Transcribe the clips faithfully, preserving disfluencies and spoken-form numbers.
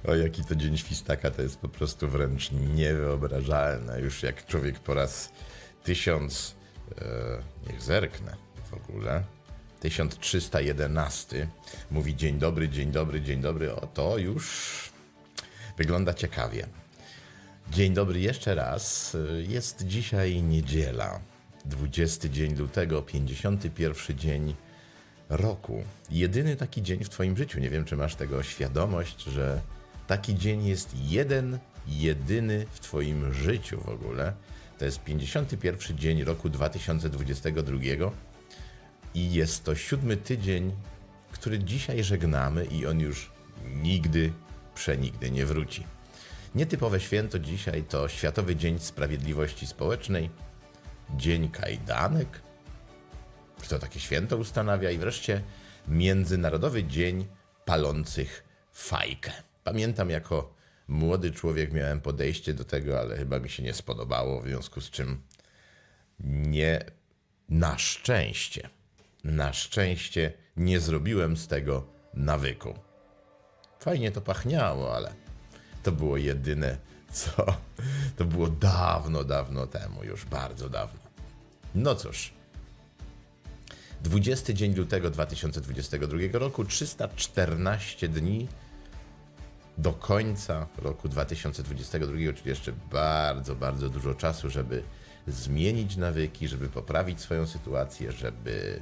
O, jaki to dzień świstaka, to jest po prostu wręcz niewyobrażalne. Już jak człowiek po raz tysiąc, e, niech zerknę w ogóle, tysiąc trzysta jedenasty mówi dzień dobry, dzień dobry, dzień dobry, o to już wygląda ciekawie. Dzień dobry jeszcze raz, jest dzisiaj niedziela, dwudziesty dzień lutego, pięćdziesiąty pierwszy dzień roku. Jedyny taki dzień w twoim życiu, nie wiem czy masz tego świadomość, że taki dzień jest jeden, jedyny w twoim życiu w ogóle. To jest pięćdziesiąty pierwszy dzień roku dwa tysiące dwudziestego drugiego i jest to siódmy tydzień, który dzisiaj żegnamy i on już nigdy, przenigdy nie wróci. Nietypowe święto dzisiaj to Światowy Dzień Sprawiedliwości Społecznej, Dzień Kajdanek, kto takie święto ustanawia, i wreszcie Międzynarodowy Dzień Palących Fajkę. Pamiętam, jako młody człowiek miałem podejście do tego, ale chyba mi się nie spodobało, w związku z czym nie, na szczęście, na szczęście nie zrobiłem z tego nawyku. Fajnie to pachniało, ale to było jedyne, co... To było dawno, dawno temu, już bardzo dawno. No cóż. dwudziesty dzień lutego dwa tysiące dwudziestego drugiego roku, trzysta czternaście dni do końca roku dwa tysiące dwudziestego drugiego, czyli jeszcze bardzo, bardzo dużo czasu, żeby zmienić nawyki, żeby poprawić swoją sytuację, żeby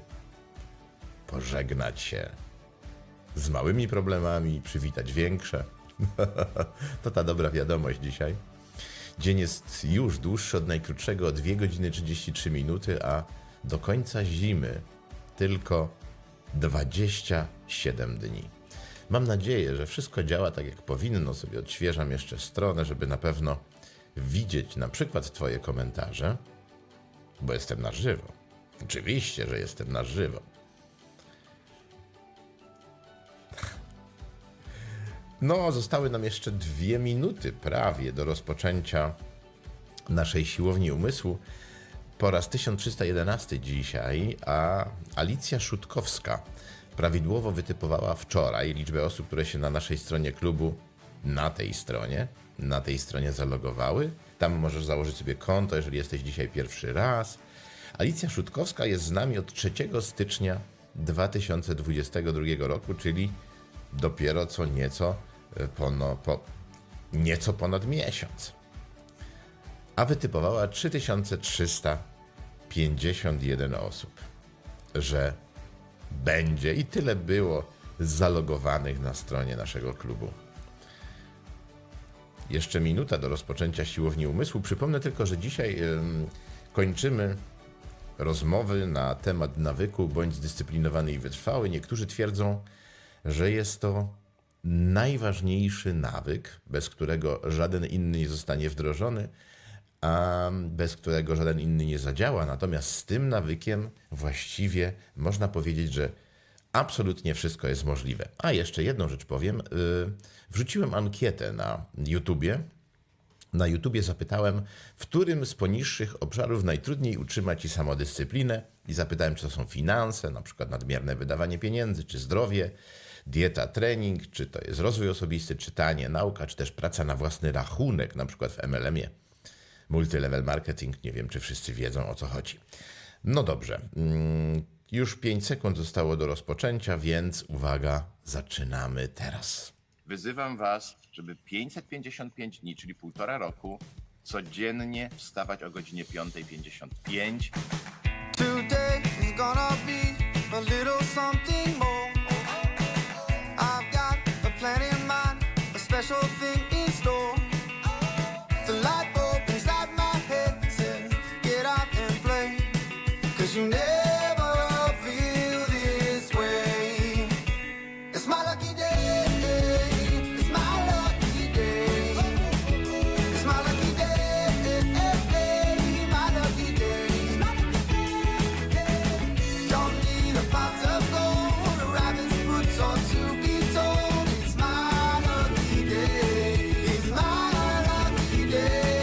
pożegnać się z małymi problemami, przywitać większe. To ta dobra wiadomość dzisiaj. Dzień jest już dłuższy od najkrótszego o dwie godziny trzydzieści trzy minuty, a do końca zimy tylko dwadzieścia siedem dni. Mam nadzieję, że wszystko działa tak jak powinno. Sobie odświeżam jeszcze stronę, żeby na pewno widzieć na przykład twoje komentarze, bo jestem na żywo. Oczywiście, że jestem na żywo. No, zostały nam jeszcze dwie minuty prawie do rozpoczęcia naszej siłowni umysłu. Po raz tysiąc trzysta jedenasty dzisiaj, a Alicja Szutkowska prawidłowo wytypowała wczoraj liczbę osób, które się na naszej stronie klubu, na tej stronie, na tej stronie zalogowały. Tam możesz założyć sobie konto, jeżeli jesteś dzisiaj pierwszy raz. Alicja Szutkowska jest z nami od trzeciego stycznia dwa tysiące dwudziestego drugiego roku, czyli dopiero co nieco, pono, po, nieco ponad miesiąc. A wytypowała trzy tysiące trzysta pięćdziesiąt jeden osób, że będzie, i tyle było zalogowanych na stronie naszego klubu. Jeszcze minuta do rozpoczęcia siłowni umysłu. Przypomnę tylko, że dzisiaj ym, kończymy rozmowy na temat nawyku bądź zdyscyplinowany i wytrwały. Niektórzy twierdzą, że jest to najważniejszy nawyk, bez którego żaden inny nie zostanie wdrożony, a bez którego żaden inny nie zadziała. Natomiast z tym nawykiem właściwie można powiedzieć, że absolutnie wszystko jest możliwe. A jeszcze jedną rzecz powiem. Wrzuciłem ankietę na YouTubie. Na YouTubie zapytałem, w którym z poniższych obszarów najtrudniej utrzymać ci samodyscyplinę, i zapytałem, czy to są finanse, na przykład nadmierne wydawanie pieniędzy, czy zdrowie, dieta, trening, czy to jest rozwój osobisty, czytanie, nauka, czy też praca na własny rachunek, na przykład w M L M-ie. Multilevel marketing, nie wiem, czy wszyscy wiedzą, o co chodzi. No dobrze, już pięć sekund zostało do rozpoczęcia, więc uwaga, zaczynamy teraz. Wyzywam was, żeby pięćset pięćdziesiąt pięć dni, czyli półtora roku, codziennie wstawać o godzinie piąta pięćdziesiąt pięć. Today is gonna be a little something more. I've got a plan in mind, a special thing in store. The light bulb inside my head says, get out and play, 'cause you never feel this way. It's my lucky day, it's my lucky day, it's my lucky day, my lucky day. Don't need a pot of gold, a rabbit's foot or to be told. It's my lucky day, it's my lucky day.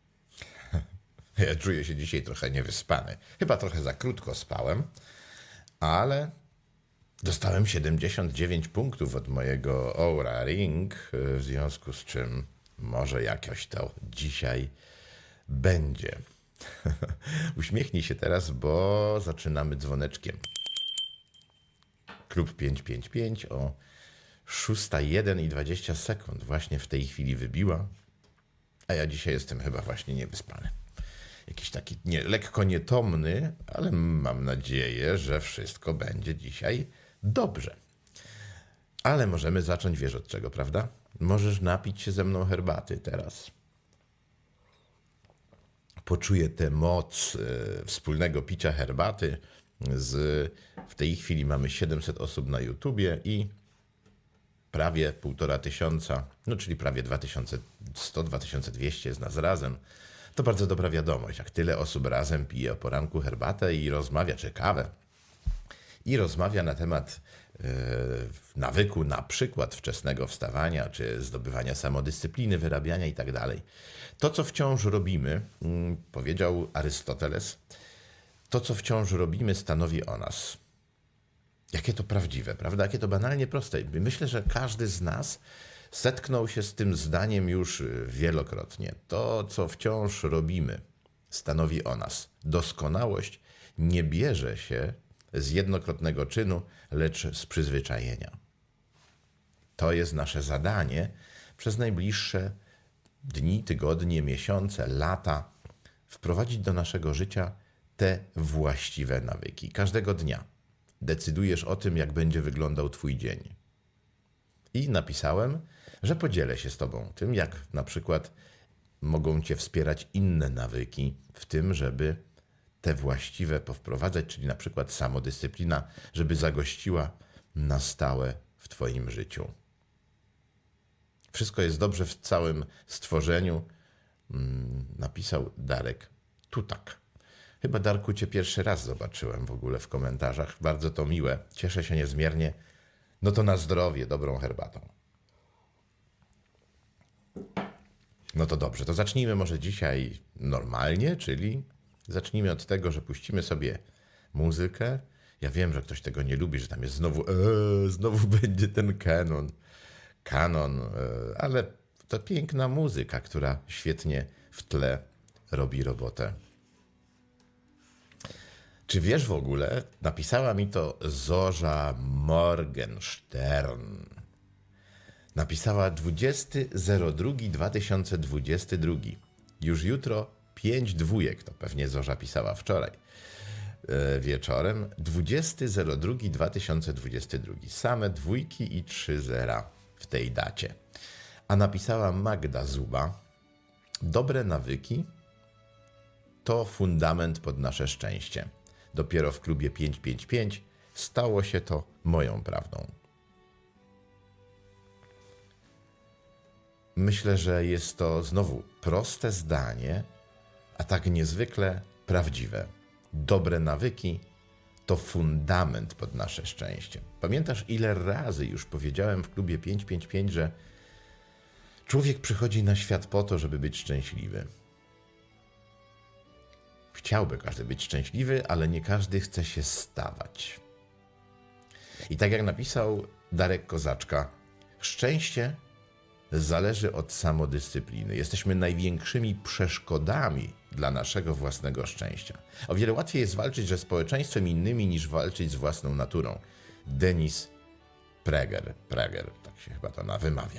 Ja czuję się dzisiaj trochę niewyspany. Chyba trochę za krótko spałem, ale dostałem siedemdziesiąt dziewięć punktów od mojego Oura Ring, w związku z czym może jakoś to dzisiaj będzie. Uśmiechnij się teraz, bo zaczynamy dzwoneczkiem. Klub pięć pięć pięć o szósta jeden i dwadzieścia sekund właśnie w tej chwili wybiła, a ja dzisiaj jestem chyba właśnie niewyspany. Jakiś taki nie, lekko nietomny, ale mam nadzieję, że wszystko będzie dzisiaj dobrze. Ale możemy zacząć, wiesz od czego, prawda? Możesz napić się ze mną herbaty teraz. Poczuję tę moc y, wspólnego picia herbaty. Z, w tej chwili mamy siedemset osób na YouTubie i prawie półtora tysiąca, no czyli prawie dwa tysiące sto do dwa tysiące dwieście jest nas razem. To bardzo dobra wiadomość, jak tyle osób razem pije o poranku herbatę i rozmawia, czy kawę, i rozmawia na temat yy, nawyku, na przykład wczesnego wstawania, czy zdobywania samodyscypliny, wyrabiania i tak dalej. To, co wciąż robimy, yy, powiedział Arystoteles, to, co wciąż robimy, stanowi o nas. Jakie to prawdziwe, prawda? Jakie to banalnie proste. Myślę, że każdy z nas zetknął się z tym zdaniem już wielokrotnie. To, co wciąż robimy, stanowi o nas. Doskonałość nie bierze się z jednokrotnego czynu, lecz z przyzwyczajenia. To jest nasze zadanie przez najbliższe dni, tygodnie, miesiące, lata wprowadzić do naszego życia te właściwe nawyki. Każdego dnia decydujesz o tym, jak będzie wyglądał twój dzień. I napisałem, że podzielę się z tobą tym, jak na przykład mogą cię wspierać inne nawyki w tym, żeby te właściwe powprowadzać, czyli na przykład samodyscyplina, żeby zagościła na stałe w twoim życiu. Wszystko jest dobrze w całym stworzeniu, napisał Darek Tutak. Chyba, Darku, cię pierwszy raz zobaczyłem w ogóle w komentarzach. Bardzo to miłe. Cieszę się niezmiernie. No to na zdrowie, dobrą herbatą. No to dobrze, to zacznijmy może dzisiaj normalnie, czyli zacznijmy od tego, że puścimy sobie muzykę. Ja wiem, że ktoś tego nie lubi, że tam jest znowu, ee, znowu będzie ten kanon. Kanon, ee, ale to piękna muzyka, która świetnie w tle robi robotę. Czy wiesz w ogóle, napisała mi to Zorza Morgenstern. Napisała dwudziestego drugiego dwa tysiące dwudziesty drugi. Już jutro pięć dwójek, to pewnie Zorza pisała wczoraj e, wieczorem. dwudziestego drugiego dwa tysiące dwudziesty drugi. Same dwójki i trzy zera w tej dacie. A napisała Magda Zuba. Dobre nawyki to fundament pod nasze szczęście. Dopiero w klubie pięć pięć pięć stało się to moją prawdą. Myślę, że jest to znowu proste zdanie, a tak niezwykle prawdziwe. Dobre nawyki to fundament pod nasze szczęście. Pamiętasz, ile razy już powiedziałem w klubie pięć pięć pięć, że człowiek przychodzi na świat po to, żeby być szczęśliwy. Chciałby każdy być szczęśliwy, ale nie każdy chce się stawać. I tak jak napisał Darek Kozaczka, szczęście zależy od samodyscypliny. Jesteśmy największymi przeszkodami dla naszego własnego szczęścia. O wiele łatwiej jest walczyć ze społeczeństwem innymi, niż walczyć z własną naturą. Denis Prager, Prager, tak się chyba to wymawia.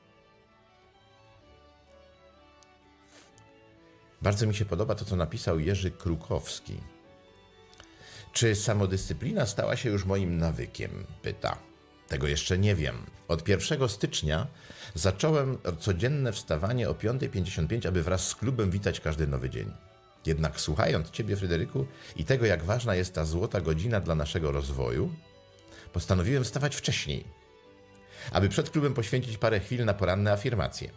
Bardzo mi się podoba to, co napisał Jerzy Krukowski. Czy samodyscyplina stała się już moim nawykiem? Pyta. Tego jeszcze nie wiem. Od pierwszego stycznia zacząłem codzienne wstawanie o piąta pięćdziesiąt pięć, aby wraz z klubem witać każdy nowy dzień. Jednak słuchając ciebie, Fryderyku, i tego, jak ważna jest ta złota godzina dla naszego rozwoju, postanowiłem wstawać wcześniej, aby przed klubem poświęcić parę chwil na poranne afirmacje.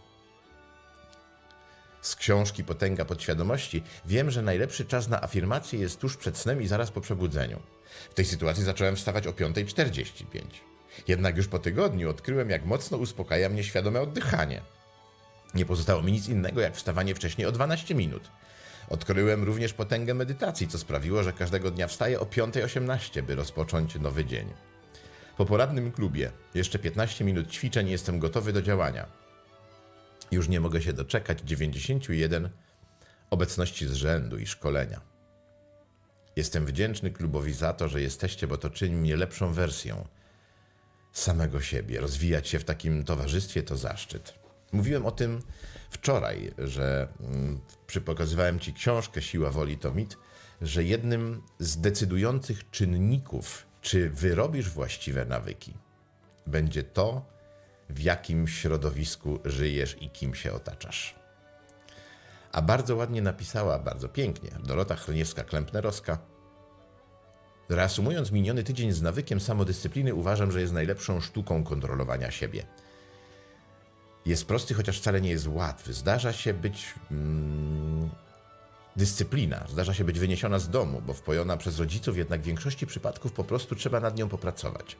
Z książki Potęga Podświadomości wiem, że najlepszy czas na afirmacje jest tuż przed snem i zaraz po przebudzeniu. W tej sytuacji zacząłem wstawać o piąta czterdzieści pięć. Jednak już po tygodniu odkryłem, jak mocno uspokaja mnie świadome oddychanie. Nie pozostało mi nic innego, jak wstawanie wcześniej o dwanaście minut. Odkryłem również potęgę medytacji, co sprawiło, że każdego dnia wstaję o piąta osiemnaście, by rozpocząć nowy dzień. Po poradnym klubie jeszcze piętnaście minut ćwiczeń i jestem gotowy do działania. Już nie mogę się doczekać dziewięćdziesięciu jeden obecności z rzędu i szkolenia. Jestem wdzięczny klubowi za to, że jesteście, bo to czyni mnie lepszą wersją samego siebie. Rozwijać się w takim towarzystwie to zaszczyt. Mówiłem o tym wczoraj, że mm, pokazywałem Ci książkę Siła woli to mit, że jednym z decydujących czynników, czy wyrobisz właściwe nawyki, będzie to, w jakim środowisku żyjesz i kim się otaczasz. A bardzo ładnie napisała, bardzo pięknie, Dorota Chrzaniewska-Klempnerowska. Reasumując miniony tydzień z nawykiem samodyscypliny, uważam, że jest najlepszą sztuką kontrolowania siebie. Jest prosty, chociaż wcale nie jest łatwy. Zdarza się być mm, dyscyplina, zdarza się być wyniesiona z domu, bo wpojona przez rodziców, jednak w większości przypadków po prostu trzeba nad nią popracować.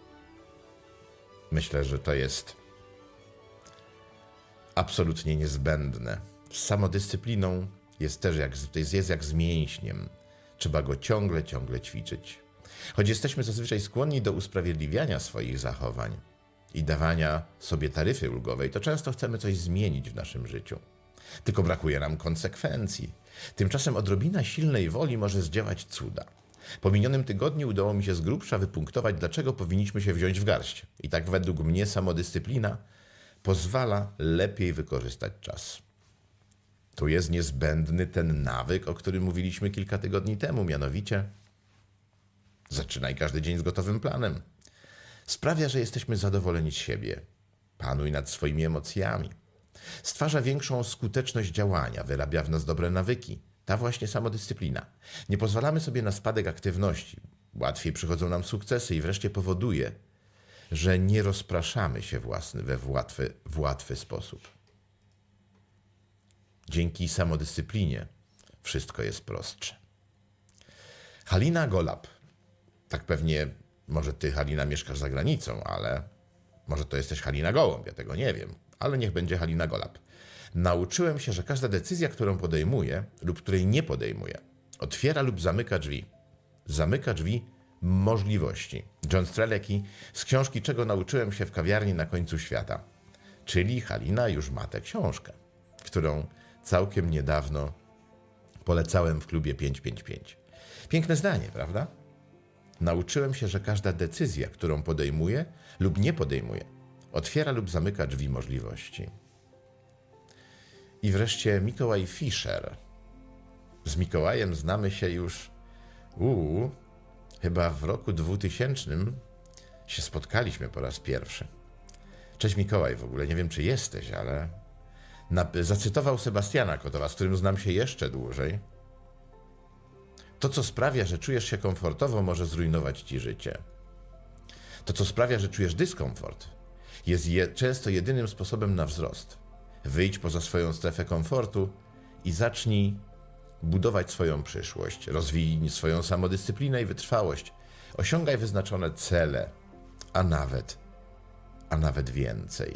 Myślę, że to jest absolutnie niezbędne. Z samodyscypliną jest też jak, jest, jest jak z mięśniem. Trzeba go ciągle, ciągle ćwiczyć. Choć jesteśmy zazwyczaj skłonni do usprawiedliwiania swoich zachowań i dawania sobie taryfy ulgowej, to często chcemy coś zmienić w naszym życiu. Tylko brakuje nam konsekwencji. Tymczasem odrobina silnej woli może zdziałać cuda. Po minionym tygodniu udało mi się z grubsza wypunktować, dlaczego powinniśmy się wziąć w garść. I tak według mnie samodyscyplina pozwala lepiej wykorzystać czas. Tu jest niezbędny ten nawyk, o którym mówiliśmy kilka tygodni temu, mianowicie zaczynaj każdy dzień z gotowym planem. Sprawia, że jesteśmy zadowoleni z siebie. Panuj nad swoimi emocjami. Stwarza większą skuteczność działania, wyrabia w nas dobre nawyki. Ta właśnie samodyscyplina. Nie pozwalamy sobie na spadek aktywności. Łatwiej przychodzą nam sukcesy i wreszcie powoduje, że nie rozpraszamy się własny, we w łatwy, w łatwy sposób. Dzięki samodyscyplinie wszystko jest prostsze. Halina Golab. Tak pewnie, może ty, Halina, mieszkasz za granicą, ale może to jesteś Halina Gołąb, ja tego nie wiem, ale niech będzie Halina Golab. Nauczyłem się, że każda decyzja, którą podejmuję lub której nie podejmuję, otwiera lub zamyka drzwi. Zamyka drzwi możliwości. John Strelecki z książki Czego nauczyłem się w kawiarni na końcu świata. Czyli Halina już ma tę książkę, którą całkiem niedawno polecałem w klubie pięć pięć pięć. Piękne zdanie, prawda? Nauczyłem się, że każda decyzja, którą podejmuję lub nie podejmuję, otwiera lub zamyka drzwi możliwości. I wreszcie Mikołaj Fischer. Z Mikołajem znamy się już, uu, chyba w roku dwutysięcznym się spotkaliśmy po raz pierwszy. Cześć Mikołaj, w ogóle nie wiem, czy jesteś, ale na, zacytował Sebastiana Kotowa, z którym znam się jeszcze dłużej. To, co sprawia, że czujesz się komfortowo, może zrujnować ci życie. To, co sprawia, że czujesz dyskomfort, jest je, często jedynym sposobem na wzrost. Wyjdź poza swoją strefę komfortu i zacznij budować swoją przyszłość. Rozwij swoją samodyscyplinę i wytrwałość. Osiągaj wyznaczone cele, a nawet, a nawet więcej.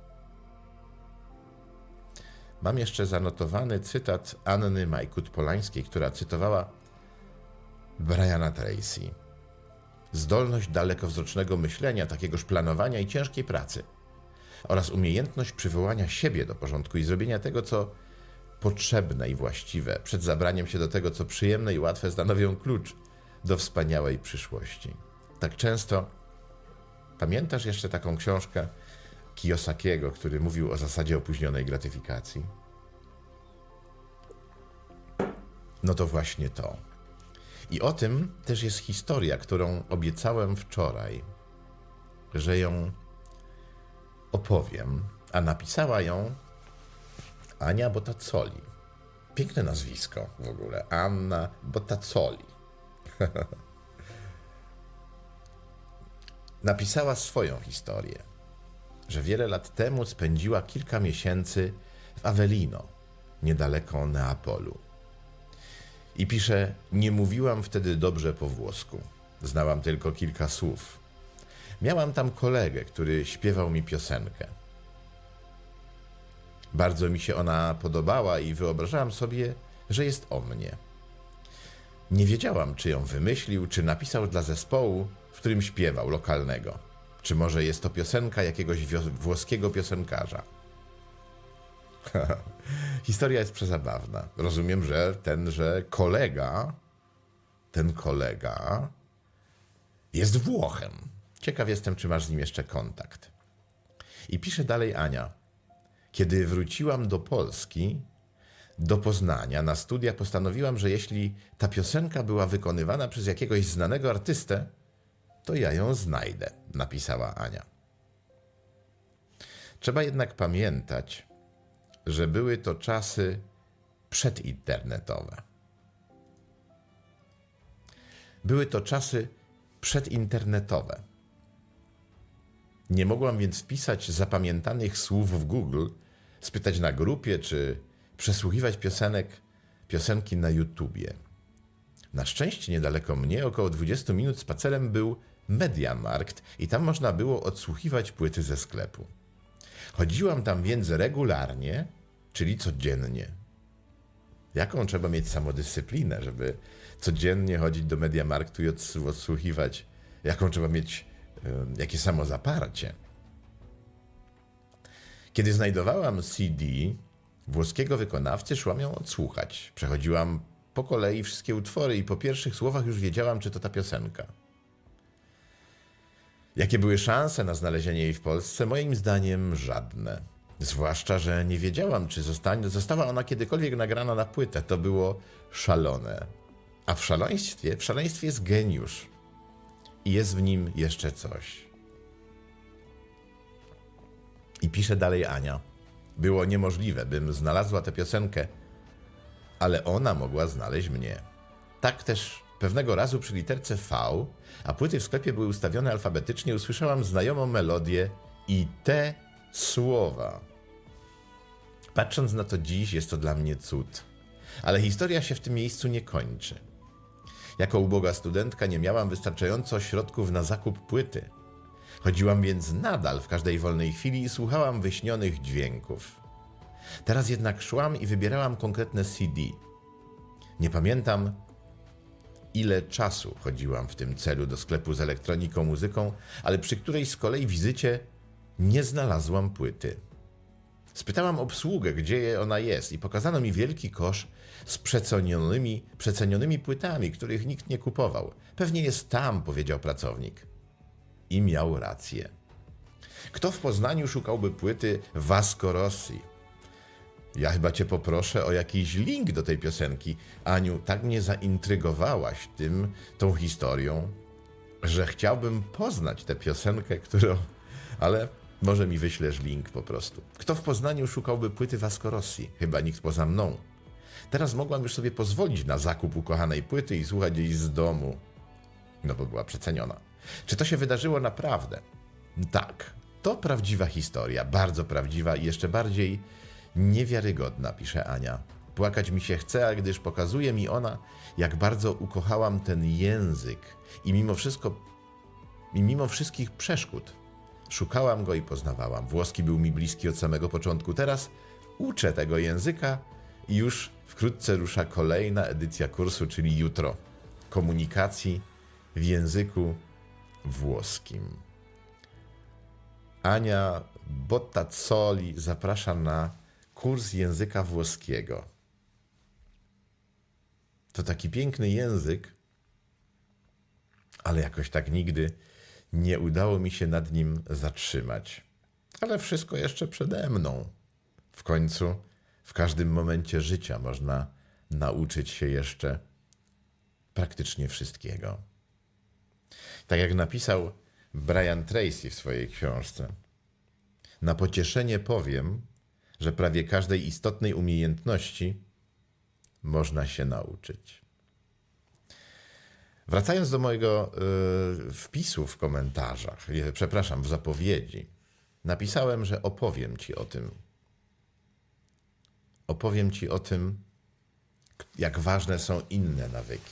Mam jeszcze zanotowany cytat Anny Majkut-Polańskiej, która cytowała Briana Tracy. Zdolność dalekowzrocznego myślenia, takiegoż planowania i ciężkiej pracy oraz umiejętność przywołania siebie do porządku i zrobienia tego, co potrzebne i właściwe, przed zabraniem się do tego, co przyjemne i łatwe, stanowią klucz do wspaniałej przyszłości. Tak często, pamiętasz jeszcze taką książkę Kiyosakiego, który mówił o zasadzie opóźnionej gratyfikacji? No to właśnie to. I o tym też jest historia, którą obiecałem wczoraj, że ją opowiem, a napisała ją Ania Botazzoli. Piękne nazwisko w ogóle. Anna Botazzoli. Napisała swoją historię, że wiele lat temu spędziła kilka miesięcy w Avellino, niedaleko Neapolu. I pisze, nie mówiłam wtedy dobrze po włosku. Znałam tylko kilka słów. Miałam tam kolegę, który śpiewał mi piosenkę. Bardzo mi się ona podobała i wyobrażałam sobie, że jest o mnie. Nie wiedziałam, czy ją wymyślił, czy napisał dla zespołu, w którym śpiewał, lokalnego. Czy może jest to piosenka jakiegoś włoskiego piosenkarza. Historia jest przezabawna. Rozumiem, że tenże kolega, ten kolega jest Włochem. Ciekaw jestem, czy masz z nim jeszcze kontakt. I pisze dalej Ania. Kiedy wróciłam do Polski, do Poznania, na studia, postanowiłam, że jeśli ta piosenka była wykonywana przez jakiegoś znanego artystę, to ja ją znajdę, napisała Ania. Trzeba jednak pamiętać, że były to czasy przedinternetowe. Były to czasy przedinternetowe. Nie mogłam więc wpisać zapamiętanych słów w Google, spytać na grupie, czy przesłuchiwać piosenek, piosenki na YouTubie. Na szczęście niedaleko mnie, około dwudziestu minut spacerem, był Mediamarkt i tam można było odsłuchiwać płyty ze sklepu. Chodziłam tam więc regularnie, czyli codziennie. Jaką trzeba mieć samodyscyplinę, żeby codziennie chodzić do Mediamarktu i odsłuchiwać? Jaką trzeba mieć, yy, jakie samozaparcie? Kiedy znajdowałam C D włoskiego wykonawcy, szłam ją odsłuchać. Przechodziłam po kolei wszystkie utwory i po pierwszych słowach już wiedziałam, czy to ta piosenka. Jakie były szanse na znalezienie jej w Polsce? Moim zdaniem żadne. Zwłaszcza, że nie wiedziałam, czy zostanie, została ona kiedykolwiek nagrana na płytę. To było szalone. A w szaleństwie, w szaleństwie jest geniusz. I jest w nim jeszcze coś. I pisze dalej Ania. Było niemożliwe, bym znalazła tę piosenkę, ale ona mogła znaleźć mnie. Tak też pewnego razu przy literce V, a płyty w sklepie były ustawione alfabetycznie, usłyszałam znajomą melodię i te słowa. Patrząc na to dziś, jest to dla mnie cud. Ale historia się w tym miejscu nie kończy. Jako uboga studentka nie miałam wystarczająco środków na zakup płyty. Chodziłam więc nadal w każdej wolnej chwili i słuchałam wyśnionych dźwięków. Teraz jednak szłam i wybierałam konkretne C D. Nie pamiętam, ile czasu chodziłam w tym celu do sklepu z elektroniką, muzyką, ale przy którejś z kolei wizycie nie znalazłam płyty. Spytałam obsługę, gdzie ona jest, i pokazano mi wielki kosz z przecenionymi, przecenionymi płytami, których nikt nie kupował. Pewnie jest tam, powiedział pracownik. I miał rację. Kto w Poznaniu szukałby płyty Vasco Rossi? Ja chyba cię poproszę o jakiś link do tej piosenki. Aniu, tak mnie zaintrygowałaś tym, tą historią, że chciałbym poznać tę piosenkę, którą... Ale może mi wyślesz link po prostu. Kto w Poznaniu szukałby płyty Vasco Rossi? Chyba nikt poza mną. Teraz mogłam już sobie pozwolić na zakup ukochanej płyty i słuchać jej z domu. No bo była przeceniona. Czy to się wydarzyło naprawdę? Tak. To prawdziwa historia. Bardzo prawdziwa i jeszcze bardziej niewiarygodna, pisze Ania. Płakać mi się chce, a gdyż pokazuje mi ona, jak bardzo ukochałam ten język i mimo wszystko, i mimo wszystkich przeszkód szukałam go i poznawałam. Włoski był mi bliski od samego początku. Teraz uczę tego języka i już wkrótce rusza kolejna edycja kursu, czyli jutro. Komunikacji w języku włoskim. Ania Bottazzoli zaprasza na kurs języka włoskiego. To taki piękny język, ale jakoś tak nigdy nie udało mi się nad nim zatrzymać. Ale wszystko jeszcze przede mną. W końcu w każdym momencie życia można nauczyć się jeszcze praktycznie wszystkiego. Tak jak napisał Brian Tracy w swojej książce. Na pocieszenie powiem, że prawie każdej istotnej umiejętności można się nauczyć. Wracając do mojego yy, wpisu w komentarzach, yy, przepraszam, w zapowiedzi, napisałem, że opowiem ci o tym. Opowiem ci o tym, jak ważne są inne nawyki.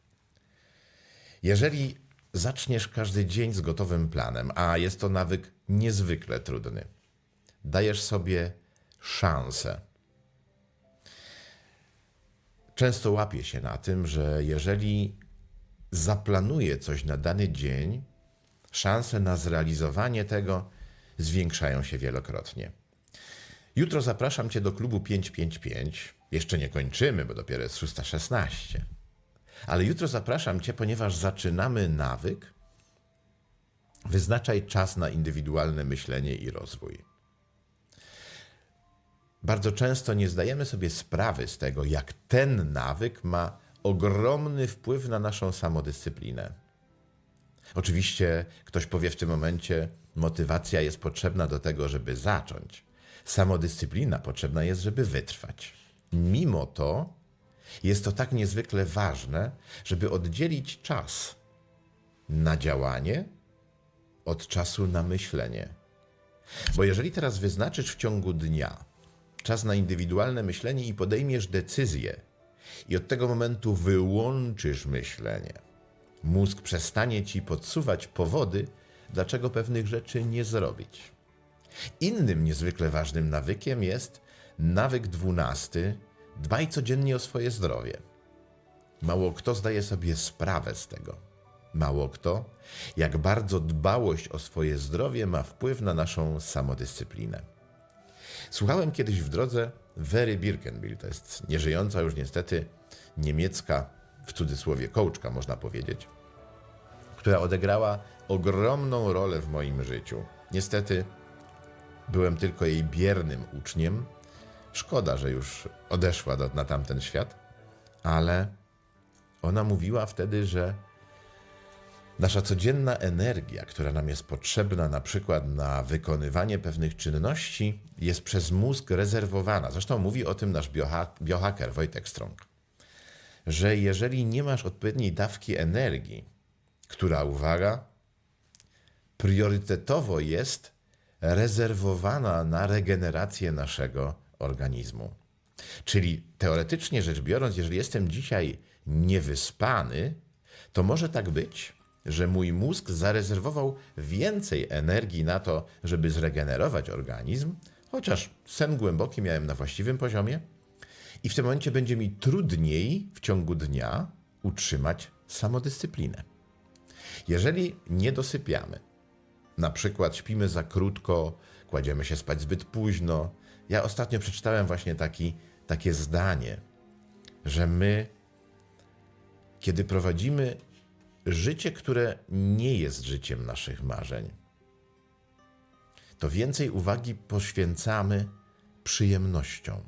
Jeżeli zaczniesz każdy dzień z gotowym planem, a jest to nawyk niezwykle trudny, dajesz sobie szansę. często łapię się na tym, że jeżeli zaplanuję coś na dany dzień, szanse na zrealizowanie tego zwiększają się wielokrotnie. Jutro zapraszam Cię do klubu pięć pięć pięć. Jeszcze nie kończymy, bo dopiero jest szósta szesnaście. Ale jutro zapraszam Cię, ponieważ zaczynamy nawyk Wyznaczaj czas na indywidualne myślenie i rozwój. Bardzo często nie zdajemy sobie sprawy z tego, jak ten nawyk ma ogromny wpływ na naszą samodyscyplinę. Oczywiście ktoś powie w tym momencie, motywacja jest potrzebna do tego, żeby zacząć. Samodyscyplina potrzebna jest, żeby wytrwać. Mimo to jest to tak niezwykle ważne, żeby oddzielić czas na działanie od czasu na myślenie. Bo jeżeli teraz wyznaczysz w ciągu dnia czas na indywidualne myślenie i podejmiesz decyzję i od tego momentu wyłączysz myślenie, mózg przestanie ci podsuwać powody, dlaczego pewnych rzeczy nie zrobić. Innym niezwykle ważnym nawykiem jest nawyk dwunasty. Dbaj codziennie o swoje zdrowie. Mało kto zdaje sobie sprawę z tego. Mało kto, jak bardzo dbałość o swoje zdrowie ma wpływ na naszą samodyscyplinę. Słuchałem kiedyś w drodze Wery Birkenbill, to jest nieżyjąca już niestety niemiecka, w cudzysłowie coachka można powiedzieć, która odegrała ogromną rolę w moim życiu. Niestety byłem tylko jej biernym uczniem. Szkoda, że już odeszła do, na tamten świat, ale ona mówiła wtedy, że nasza codzienna energia, która nam jest potrzebna na przykład na wykonywanie pewnych czynności, jest przez mózg rezerwowana. Zresztą mówi o tym nasz bioha- biohacker Wojtek Strąg, że jeżeli nie masz odpowiedniej dawki energii, która, uwaga, priorytetowo jest rezerwowana na regenerację naszego organizmu. Czyli teoretycznie rzecz biorąc, jeżeli jestem dzisiaj niewyspany, to może tak być, że mój mózg zarezerwował więcej energii na to, żeby zregenerować organizm, chociaż sen głęboki miałem na właściwym poziomie i w tym momencie będzie mi trudniej w ciągu dnia utrzymać samodyscyplinę. Jeżeli nie dosypiamy, na przykład śpimy za krótko, kładziemy się spać zbyt późno. Ja ostatnio przeczytałem właśnie taki, takie zdanie, że my, kiedy prowadzimy życie, które nie jest życiem naszych marzeń, to więcej uwagi poświęcamy przyjemnościom.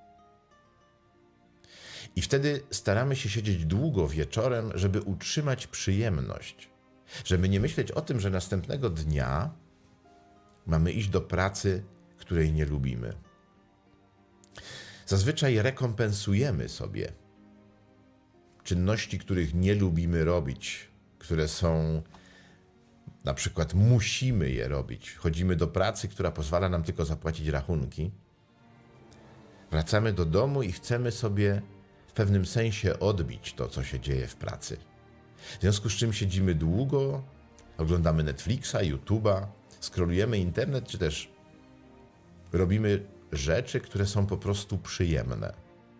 I wtedy staramy się siedzieć długo wieczorem, żeby utrzymać przyjemność. Żeby nie myśleć o tym, że następnego dnia mamy iść do pracy, której nie lubimy. Zazwyczaj rekompensujemy sobie czynności, których nie lubimy robić, które są, na przykład musimy je robić. Chodzimy do pracy, która pozwala nam tylko zapłacić rachunki. Wracamy do domu i chcemy sobie w pewnym sensie odbić to, co się dzieje w pracy. W związku z czym siedzimy długo, oglądamy Netflixa, YouTube'a, scrollujemy internet, czy też robimy rzeczy, które są po prostu przyjemne.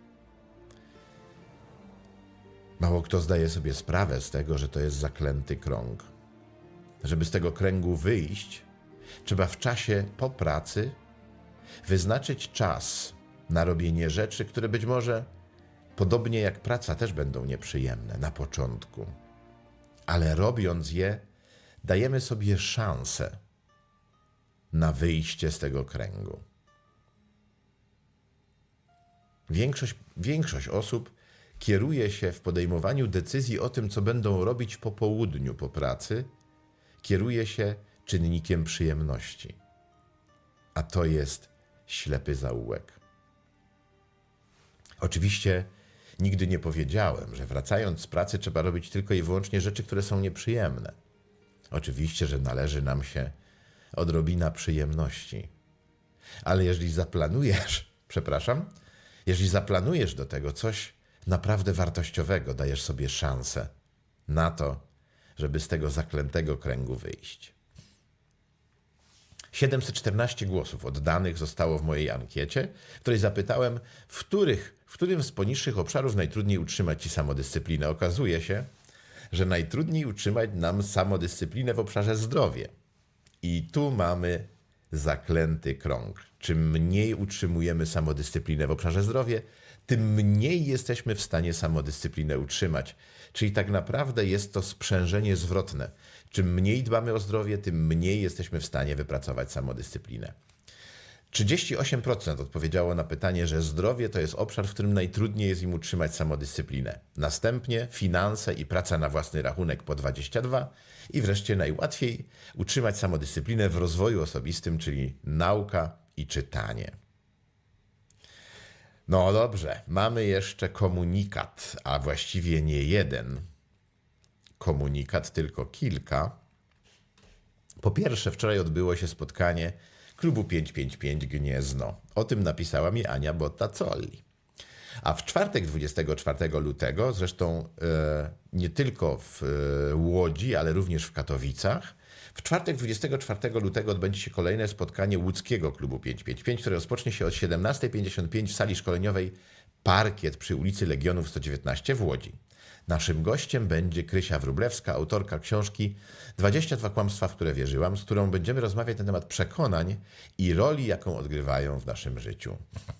Mało kto zdaje sobie sprawę z tego, że to jest zaklęty krąg. Żeby z tego kręgu wyjść, trzeba w czasie po pracy wyznaczyć czas na robienie rzeczy, które być może, podobnie jak praca, też będą nieprzyjemne na początku. Ale robiąc je, dajemy sobie szansę na wyjście z tego kręgu. Większość, większość osób kieruje się w podejmowaniu decyzji o tym, co będą robić po południu po pracy, kieruje się czynnikiem przyjemności. A to jest ślepy zaułek. Oczywiście nigdy nie powiedziałem, że wracając z pracy trzeba robić tylko i wyłącznie rzeczy, które są nieprzyjemne. Oczywiście, że należy nam się odrobina przyjemności. Ale jeżeli zaplanujesz, przepraszam, jeżeli zaplanujesz do tego coś naprawdę wartościowego, dajesz sobie szansę na to, żeby z tego zaklętego kręgu wyjść. siedemset czternaście głosów oddanych zostało w mojej ankiecie, w której zapytałem, w, których, w którym z poniższych obszarów najtrudniej utrzymać ci samodyscyplinę. Okazuje się, że najtrudniej utrzymać nam samodyscyplinę w obszarze zdrowie. I tu mamy zaklęty krąg. Czym mniej utrzymujemy samodyscyplinę w obszarze zdrowie, tym mniej jesteśmy w stanie samodyscyplinę utrzymać. Czyli tak naprawdę jest to sprzężenie zwrotne. Czym mniej dbamy o zdrowie, tym mniej jesteśmy w stanie wypracować samodyscyplinę. trzydzieści osiem procent odpowiedziało na pytanie, że zdrowie to jest obszar, w którym najtrudniej jest im utrzymać samodyscyplinę. Następnie finanse i praca na własny rachunek po dwadzieścia dwa procent i wreszcie najłatwiej utrzymać samodyscyplinę w rozwoju osobistym, czyli nauka i czytanie. No dobrze, mamy jeszcze komunikat, a właściwie nie jeden. Komunikat, tylko kilka. Po pierwsze, wczoraj odbyło się spotkanie Klubu pięćset pięćdziesiąt pięć Gniezno. O tym napisała mi Ania Botta-Colli. A w czwartek dwudziestego czwartego lutego, zresztą e, nie tylko w e, Łodzi, ale również w Katowicach, w czwartek dwudziestego czwartego lutego odbędzie się kolejne spotkanie łódzkiego Klubu pięćset pięćdziesiąt pięć, które rozpocznie się od siedemnasta pięćdziesiąt pięć w sali szkoleniowej Parkiet przy ulicy Legionów sto dziewiętnaście w Łodzi. Naszym gościem będzie Krysia Wróblewska, autorka książki dwadzieścia dwa kłamstwa, w które wierzyłam, z którą będziemy rozmawiać na temat przekonań i roli, jaką odgrywają w naszym życiu.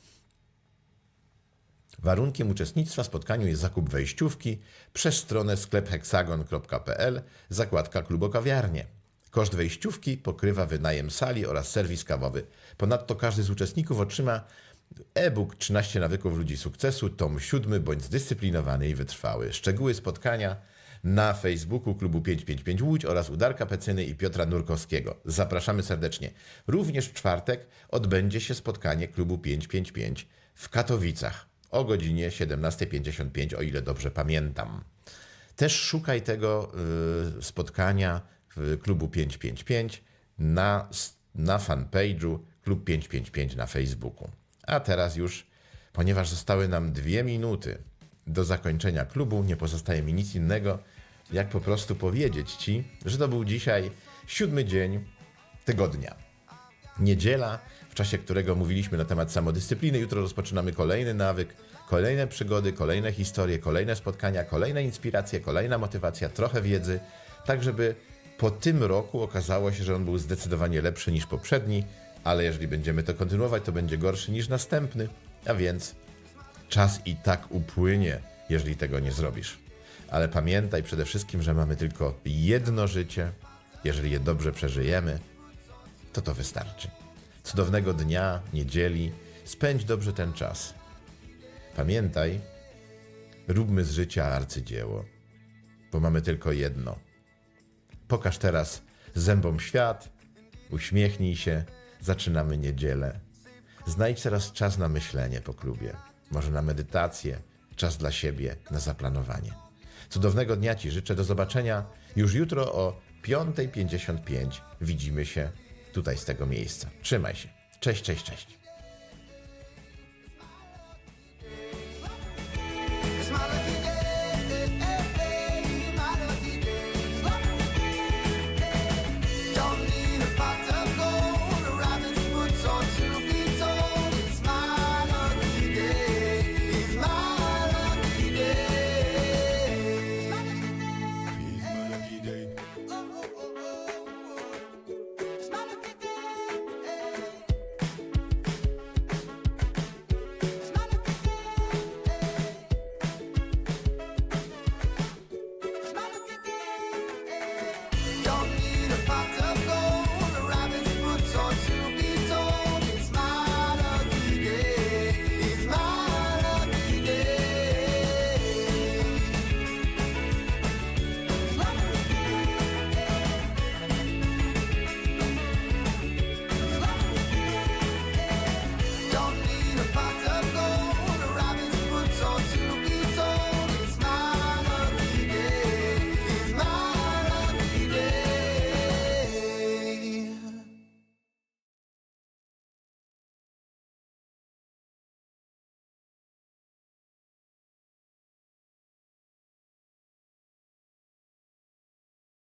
Warunkiem uczestnictwa w spotkaniu jest zakup wejściówki przez stronę sklep heksagon kropka p l, zakładka Klubokawiarnie. Koszt wejściówki pokrywa wynajem sali oraz serwis kawowy. Ponadto każdy z uczestników otrzyma e-book trzynaście nawyków ludzi sukcesu, tom siódmy, bądź zdyscyplinowany i wytrwały. Szczegóły spotkania na Facebooku Klubu pięćset pięćdziesiąt pięć Łódź oraz u Darka Pecyny i Piotra Nurkowskiego. Zapraszamy serdecznie. Również w czwartek odbędzie się spotkanie Klubu pięćset pięćdziesiąt pięć w Katowicach o godzinie siedemnasta pięćdziesiąt pięć, o ile dobrze pamiętam. Też szukaj tego y, spotkania w Klubu pięćset pięćdziesiąt pięć na, na fanpage'u Klub pięćset pięćdziesiąt pięć na Facebooku. A teraz już, ponieważ zostały nam dwie minuty do zakończenia klubu, nie pozostaje mi nic innego, jak po prostu powiedzieć Ci, że to był dzisiaj siódmy dzień tygodnia. Niedziela, w czasie którego mówiliśmy na temat samodyscypliny. Jutro rozpoczynamy kolejny nawyk, kolejne przygody, kolejne historie, kolejne spotkania, kolejne inspiracje, kolejna motywacja, trochę wiedzy, tak żeby po tym roku okazało się, że on był zdecydowanie lepszy niż poprzedni, ale jeżeli będziemy to kontynuować, to będzie gorszy niż następny, a więc czas i tak upłynie, jeżeli tego nie zrobisz. Ale pamiętaj przede wszystkim, że mamy tylko jedno życie. Jeżeli je dobrze przeżyjemy, to to wystarczy. Cudownego dnia, niedzieli, spędź dobrze ten czas. Pamiętaj, róbmy z życia arcydzieło, bo mamy tylko jedno. Pokaż teraz zębom świat, uśmiechnij się, zaczynamy niedzielę. Znajdź teraz czas na myślenie po klubie, może na medytację, czas dla siebie, na zaplanowanie. Cudownego dnia Ci życzę, do zobaczenia już jutro o piąta pięćdziesiąt pięć. Widzimy się tutaj z tego miejsca. Trzymaj się. Cześć, cześć, cześć.